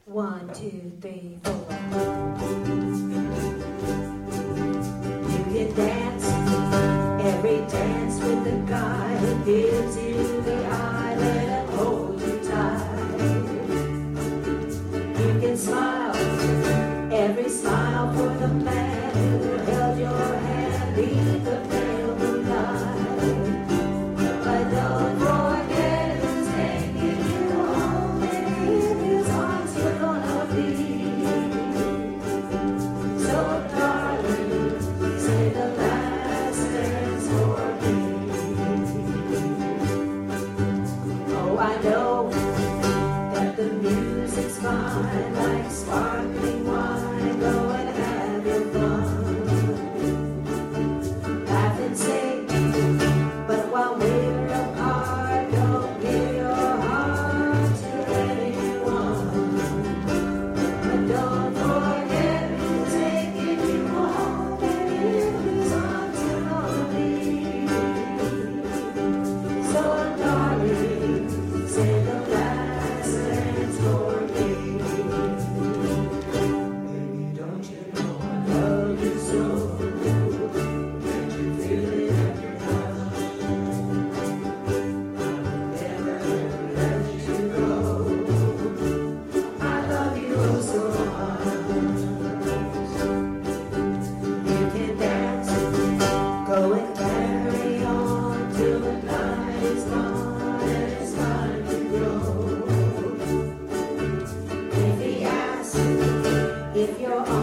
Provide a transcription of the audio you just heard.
1, 2, 3, 4. You can dance every dance with the guy who gives you the eye, let him hold you tight. You can smile every smile for the man who held your hand beneath the pale moonlight. But don't forget who's taking you home, and in his arms you're gonna be. So darling, say the last dance for me. Oh, I know that the music's fine, like sparkling wine. Go and have your fun, laugh and sing. But while we're apart, don't give your heart to anyone. But don't forget who's taking you home, and in whose arms you're gonna be. So darling, say the last dance for me. Baby, don't you know I love you so? Can't you feel it in your heart? Never let you go. I love you oh so much. You can dance, go and carry on till the night is gone and it's time to grow. If he asks if you're